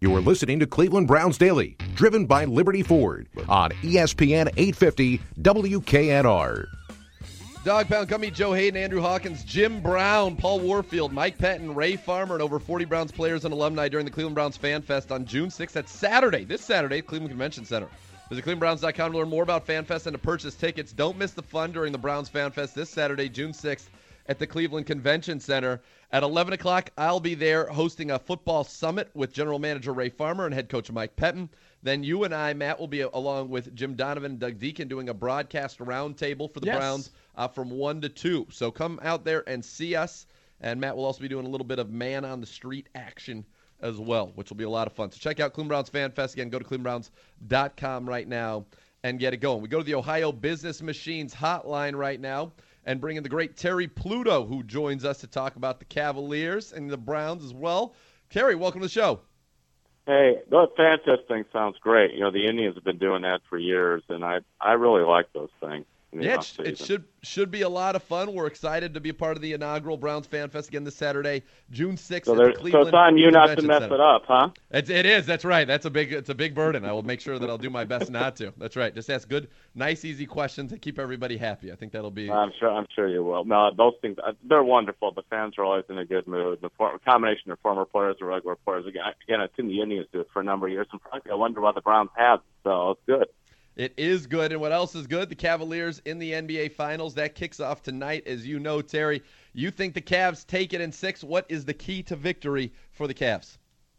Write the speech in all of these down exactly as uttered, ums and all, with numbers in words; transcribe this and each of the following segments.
You are listening to Cleveland Browns Daily, driven by Liberty Ford on E S P N eight fifty W K N R. Dog Pound, come meet Joe Hayden, Andrew Hawkins, Jim Brown, Paul Warfield, Mike Pettin, Ray Farmer, and over forty Browns players and alumni during the Cleveland Browns Fan Fest on June sixth. That's Saturday, this Saturday, Cleveland Convention Center. Visit cleveland browns dot com to learn more about Fan Fest and to purchase tickets. Don't miss the fun during the Browns Fan Fest this Saturday, June sixth, at the Cleveland Convention Center. At eleven o'clock, I'll be there hosting a football summit with General Manager Ray Farmer and head coach Mike Pettin. Then you and I, Matt, will be along with Jim Donovan and Doug Deacon doing a broadcast roundtable for the yes. Browns uh, from one to two. So come out there and see us. And Matt will also be doing a little bit of man-on-the-street action as well, which will be a lot of fun. So check out Cleveland Browns Fan Fest. Again, go to cleveland browns dot com right now and get it going. We go to the Ohio Business Machines hotline right now and bring in the great Terry Pluto, who joins us to talk about the Cavaliers and the Browns as well. Terry, welcome to the show. Hey, the fan test thing sounds great. You know, the Indians have been doing that for years, and I I really like those things. Yeah, it, it should should be a lot of fun. We're excited to be a part of the inaugural Browns Fan Fest again this Saturday, June sixth. So, at the Cleveland so it's on you not to mess Center. it up, huh? It's, it is. That's right. That's a big. It's a big burden. I will make sure that I'll do my best not to. That's right. Just ask good, nice, easy questions that keep everybody happy. I think that'll be. I'm sure. I'm sure you will. No, those things they're wonderful. The fans are always in a good mood. The for, combination of former players and regular players. Again, again, I've seen the Indians do it for a number of years, and frankly, I wonder why the Browns have. So it's good. It is good. And what else is good? The Cavaliers in the N B A Finals. That kicks off tonight. As you know, Terry, you think the Cavs take it in six. What is the key to victory for the Cavs?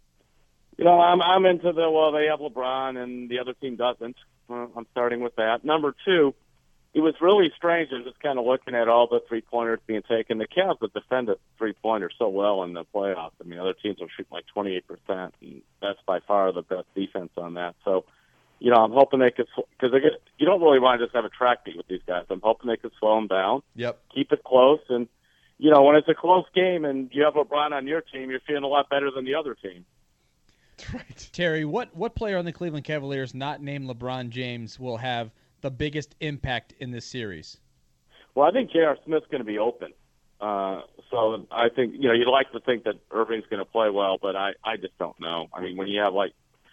You know, I'm I'm into the, well, they have LeBron and the other team doesn't. Well, I'm starting with that. Number two, it was really strange just kind of looking at all the three-pointers being taken. The Cavs have defended three-pointers so well in the playoffs. I mean, other teams will shoot like twenty-eight percent, and that's by far the best defense on that. So, you know, I'm hoping they could, because they get, you don't really want to just have a track meet with these guys. I'm hoping they could slow them down, yep. keep it close, and, you know, when it's a close game and you have LeBron on your team, you're feeling a lot better than the other team. That's right. Terry, what, what player on the Cleveland Cavaliers not named LeBron James will have the biggest impact in this series? Well, I think J R. Smith's going to be open. Uh, so I think, you know, you'd like to think that Irving's going to play well, but I, I just don't know. I mean, when you have, like,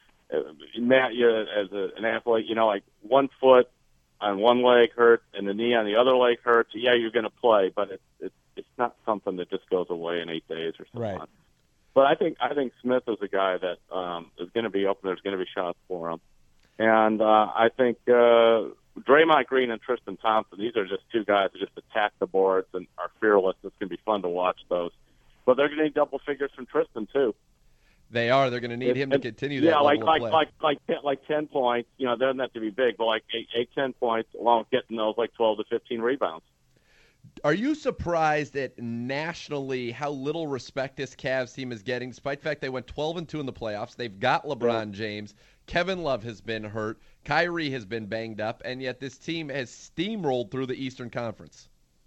Matt, you as a, an athlete, you know, like one foot on one leg hurts and the knee on the other leg hurts. Yeah, you're going to play, but it's it's it's not something that just goes away in eight days or something. Right. But I think I think Smith is a guy that um, is going to be open. There's going to be shots for him, and uh, I think uh, Draymond Green and Tristan Thompson. These are just two guys that just attack the boards and are fearless. It's going to be fun to watch those. But they're going to need double figures from Tristan too. They are. They're going to need him to continue that yeah, like level like, of play. like like like like ten points. You know, they don't have to be big, but like eight, eight, ten points, along with getting those like twelve to fifteen rebounds. Are you surprised at nationally how little respect this Cavs team is getting, despite the fact they went twelve and two in the playoffs? They've got LeBron yeah. James. Kevin Love has been hurt. Kyrie has been banged up, and yet this team has steamrolled through the Eastern Conference.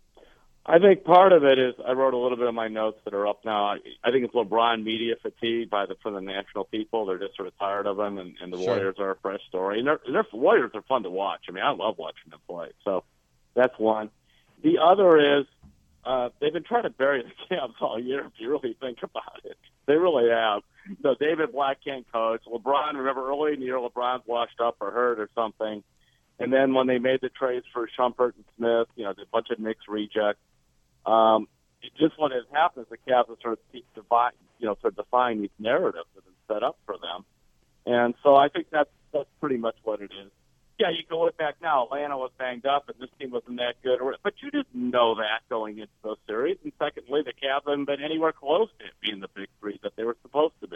I think part of it is I wrote a little bit of my notes that are up now. I, I think it's LeBron media fatigue by the from the national people. They're just sort of tired of him, and, and the sure. Warriors are a fresh story. And their Warriors are fun to watch. I mean, I love watching them play. So that's one. The other is uh, they've been trying to bury the Cavs all year, if you really think about it. They really have. So David Black can't coach. LeBron, remember early in the year, LeBron's washed up or hurt or something. And then when they made the trades for Shumpert and Smith, you know, a bunch of Knicks rejects. Um, it just what has happened is the Cavs have sort of keep define, you know, sort of define these narratives that have been set up for them, and so I think that's that's pretty much what it is. Yeah, you can look back now. Atlanta was banged up, and this team wasn't that good, but you didn't know that going into those series. And secondly, the Cavs haven't been anywhere close to being the big three that they were supposed to be.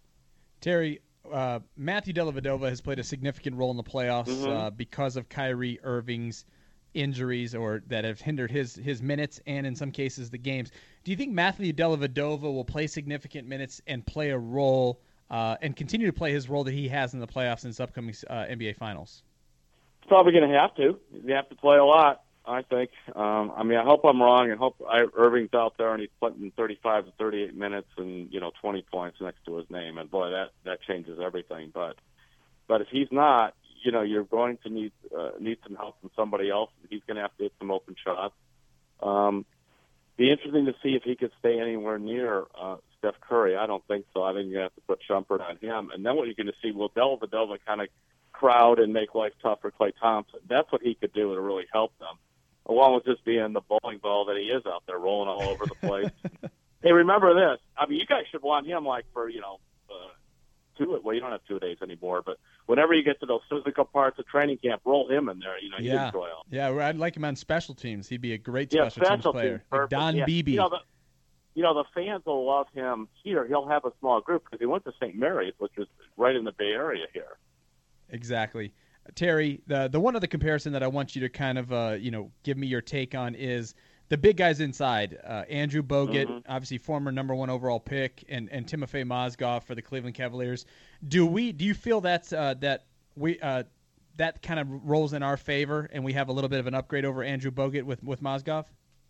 Terry, uh, Matthew Dellavedova has played a significant role in the playoffs mm-hmm. uh, because of Kyrie Irving's injuries or that have hindered his his minutes and in some cases the games. Do you think Matthew Dellavedova will play significant minutes and play a role uh, and continue to play his role that he has in the playoffs in this upcoming uh, N B A Finals? He's probably going to have to. You have to play a lot, I think. Um, I mean, I hope I'm wrong, and hope I, Irving's out there and he's putting thirty-five to thirty-eight minutes and you know twenty points next to his name, and boy, that that changes everything. But but if he's not, you know, you're going to need uh, need some help from somebody else. He's going to have to hit some open shots. Um, be interesting to see if he could stay anywhere near uh, Steph Curry. I don't think so. I think you're going to have to put Shumpert on him. And then what you're going to see, will Dellavedova kind of crowd and make life tough for Klay Thompson? That's what he could do to really help them, along with just being the bowling ball that he is out there, rolling all over the place. Hey, remember this. I mean, you guys should want him, like, for, you know, uh, two, well, you don't have two days anymore, but whenever you get to those physical parts of training camp, roll him in there. You know, he yeah. enjoy all. Yeah, I'd like him on special teams. He'd be a great yeah, special, special teams player. Teams, Like Don yeah. Beebe. You know, the, you know, the fans will love him here. He'll have a small group because he went to Saint Mary's, which is right in the Bay Area here. Exactly. Terry, the the one other comparison that I want you to kind of, uh, you know, give me your take on is the big guys inside. Uh, Andrew Bogut, mm-hmm. obviously former number one overall pick, and, and Timofey Mozgov for the Cleveland Cavaliers. Do we? Do you feel that's uh, that we uh, that kind of rolls in our favor, and we have a little bit of an upgrade over Andrew Bogut with with Mozgov?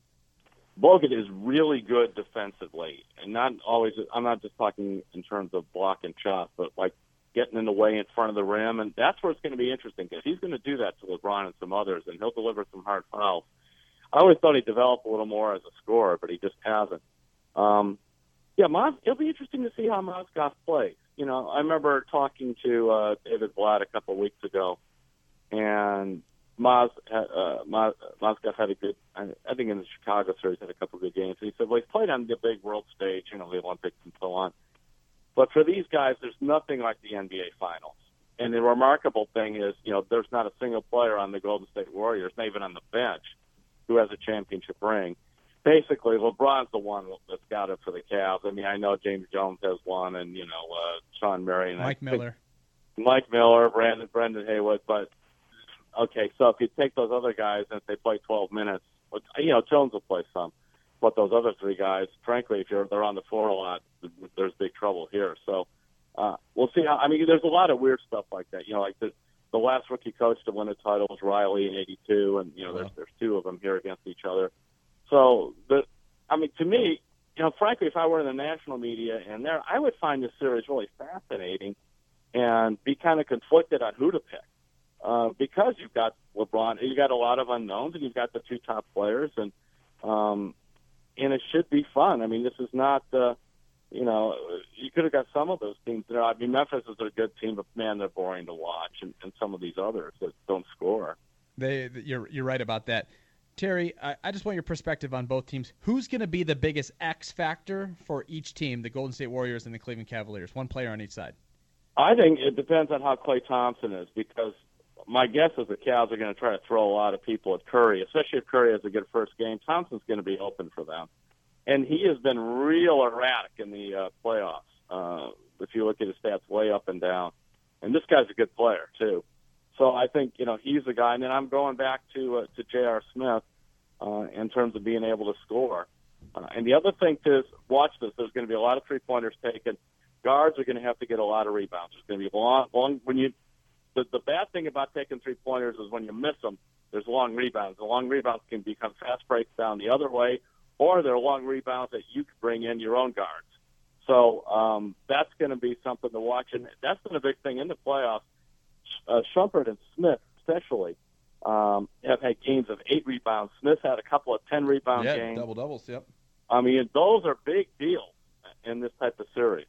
Bogut is really good defensively, and not always. I'm not just talking in terms of block and shot, but like getting in the way in front of the rim, and that's where it's going to be interesting because he's going to do that to LeBron and some others, and he'll deliver some hard fouls. I always thought he'd develop a little more as a scorer, but he just hasn't. Um, yeah, Maz, it'll be interesting to see how Mozgov plays. You know, I remember talking to uh, David Blatt a couple of weeks ago, and Maz, uh, Maz, Mozgov had a good, I think in the Chicago series, had a couple of good games. And he said, well, he's played on the big world stage, you know, the Olympics and so on. But for these guys, there's nothing like the N B A Finals. And the remarkable thing is, you know, there's not a single player on the Golden State Warriors, not even on the bench, who has a championship ring. Basically, LeBron's the one that's got it for the Cavs. I mean, I know James Jones has one, and, you know, uh, Sean Murray. And Mike Miller. Mike Miller, Brandon, Brendan Haywood. But, okay, so if you take those other guys and if they play twelve minutes, you know, Jones will play some. But those other three guys, frankly, if you're they're on the floor a lot, there's big trouble here. So uh, we'll see how. I mean, there's a lot of weird stuff like that. You know, like the the last rookie coach to win a title was Riley in eighty-two, and you know, there's there's two of them here against each other. So the, I mean, to me, you know, frankly, if I were in the national media and there, I would find this series really fascinating, and be kind of conflicted on who to pick uh, because you've got LeBron, you got a lot of unknowns, and you've got the two top players, and um, and it should be fun. I mean, this is not, uh, you know, you could have got some of those teams there. I mean, Memphis is a good team, but man, they're boring to watch, and, and some of these others that don't score. They, you're you're right about that, Terry. I, I just want your perspective on both teams. Who's going to be the biggest X factor for each team, the Golden State Warriors and the Cleveland Cavaliers? One player on each side. I think it depends on how Klay Thompson is, because my guess is the Cavs are going to try to throw a lot of people at Curry, especially if Curry has a good first game. Thompson's going to be open for them. And he has been real erratic in the uh, playoffs. Uh, if you look at his stats way up and down. And this guy's a good player, too. So I think, you know, he's the guy. And then I'm going back to uh, to J R. Smith uh, in terms of being able to score. Uh, and the other thing is, watch this, there's going to be a lot of three-pointers taken. Guards are going to have to get a lot of rebounds. There's going to be long, long when you the, the bad thing about taking three-pointers is when you miss them, there's long rebounds. The long rebounds can become fast breaks down the other way, or there are long rebounds that you could bring in your own guards. So um, that's going to be something to watch, and that's been a big thing in the playoffs. Uh, Shumpert and Smith, especially, um, have had games of eight rebounds. Smith had a couple of ten-rebound yeah, games. Yeah, double-doubles, yep. I mean, those are big deals in this type of series.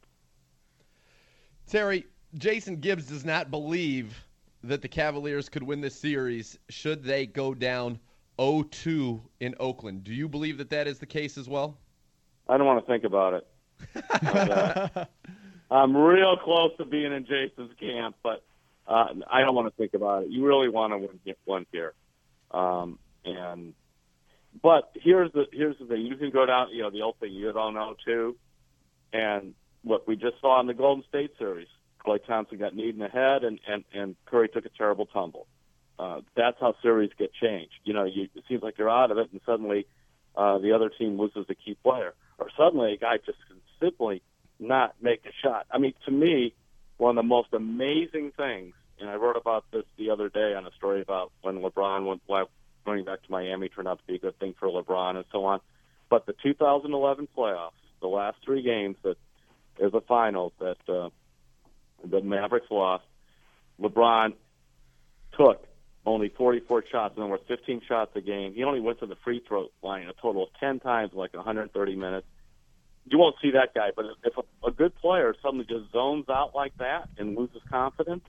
Terry, Jason Gibbs does not believe that the Cavaliers could win this series should they go down oh two in Oakland. Do you believe that that is the case as well? I don't want to think about it. but, uh, I'm real close to being in Jason's camp, but uh, I don't want to think about it. You really want to win one here, um, and but here's the here's the thing: you can go down, you know, the old thing you don't know too, and look, we just saw in the Golden State series, Klay Thompson got kneed in the head, and and and Curry took a terrible tumble. Uh, that's how series get changed. You know, you, it seems like you're out of it, and suddenly uh, the other team loses a key player, or suddenly a guy just can simply not make a shot. I mean, to me, one of the most amazing things, and I wrote about this the other day on a story about when LeBron went why going back to Miami turned out to be a good thing for LeBron and so on. But the two thousand eleven playoffs, the last three games that is the finals that uh, the Mavericks lost, LeBron took only forty-four shots, in other words, fifteen shots a game. He only went to the free throw line a total of ten times, like one hundred thirty minutes. you won't see that guy. But if a, a good player suddenly just zones out like that and loses confidence,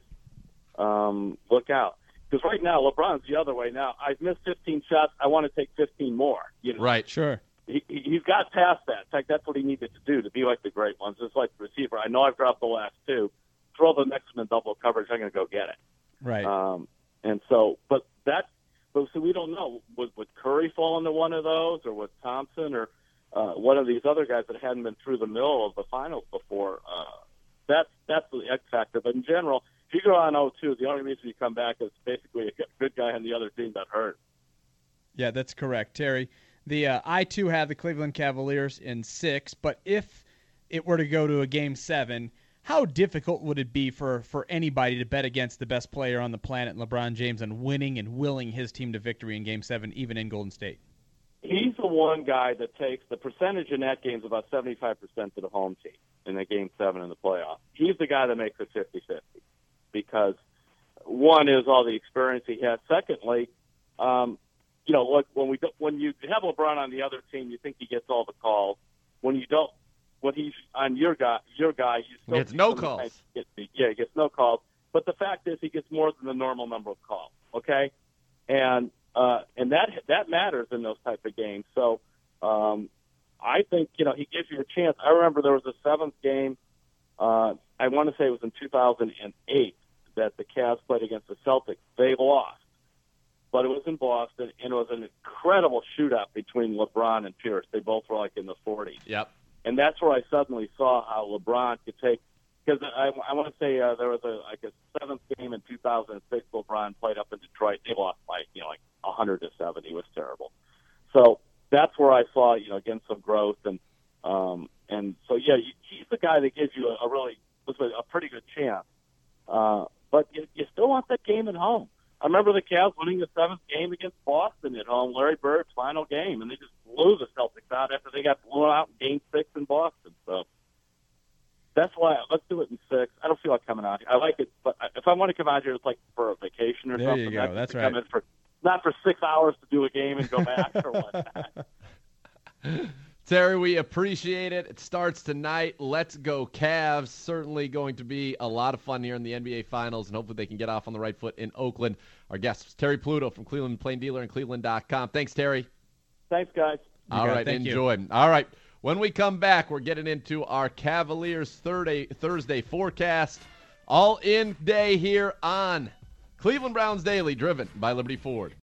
um, look out. Because right now, LeBron's the other way. Now, I've missed fifteen shots. I want to take fifteen more. You know? Right. Sure. He, he's got past that. In fact, that's what he needed to do to be like the great ones. It's like the receiver. I know I've dropped the last two. Throw the next one in double coverage. I'm going to go get it. Right. Um, and so, but that, but so we don't know. Would, would Curry fall into one of those, or would Thompson, or uh, one of these other guys that hadn't been through the middle of the finals before? Uh, that's that's the X factor. But in general, if you go on oh two, the only reason you come back is basically a good guy on the other team got hurt. Yeah, that's correct, Terry. The uh, I too have the Cleveland Cavaliers in six, but if it were to go to a game seven, how difficult would it be for, for anybody to bet against the best player on the planet, LeBron James, and winning and willing his team to victory in game seven, even in Golden State? He's the one guy that takes the percentage in that game is about seventy-five percent to the home team in the game seven in the playoffs. He's the guy that makes it fifty-fifty because one is all the experience he has. Secondly, um, you know, look, when we when you have LeBron on the other team, you think he gets all the calls. When you don't, when he's on your guy, your guy, you still He gets no calls. Gets, yeah, he gets no calls. But the fact is, he gets more than the normal number of calls. Okay, and uh, and that that matters in those type of games. So um, I think you know he gives you a chance. I remember there was a seventh game. Uh, I want to say it was in two thousand eight that the Cavs played against the Celtics. They lost. But it was in Boston, and it was an incredible shootout between LeBron and Pierce. They both were like in the forties. Yep. And that's where I suddenly saw how LeBron could take – because I, I want to say uh, there was a like a seventh game in two thousand six. LeBron played up in Detroit. They lost by, you know, like one hundred to seven. He was terrible. So that's where I saw, you know, again, some growth. And um, and so, yeah, he's the guy that gives you a, a really – a pretty good chance. Uh, but you, you still want that game at home. I remember the Cavs winning the seventh game against Boston at home, Larry Bird's final game, and they just blew the Celtics out after they got blown out in Game Six in Boston. So that's why let's do it in six. I don't feel like coming out here. I like it, but if I want to come out here, it's like for a vacation or there something. You go. That's right. Come in for, not for six hours to do a game and go back or whatnot. Terry, we appreciate it. It starts tonight. Let's go Cavs. Certainly going to be a lot of fun here in the N B A Finals, and hopefully they can get off on the right foot in Oakland. Our guest was Terry Pluto from Cleveland Plain Dealer and Cleveland dot com. Thanks, Terry. Thanks, guys. You All right, Thank enjoy. You. All right, when we come back, we're getting into our Cavaliers Thursday, Thursday forecast. All in day here on Cleveland Browns Daily, driven by Liberty Ford.